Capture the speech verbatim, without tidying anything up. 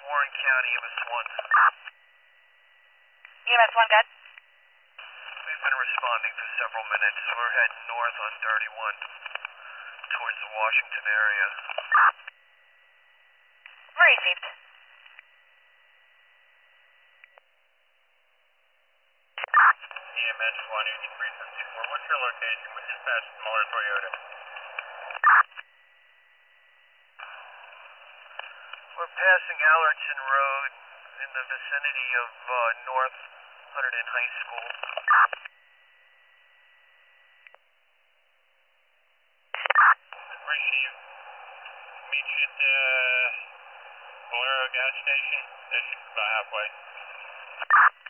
Warren County, E M S one. E M S one, good. We've been responding for several minutes. We're heading north on thirty-one towards the Washington area. Received. E M S one eighty-three fifty-four, what's your location? We just passed Muller Toyota. We're passing Allerton Road in the vicinity of uh, North Hunterdon High School. Receive. Meet you at the Valero gas station. That's about halfway.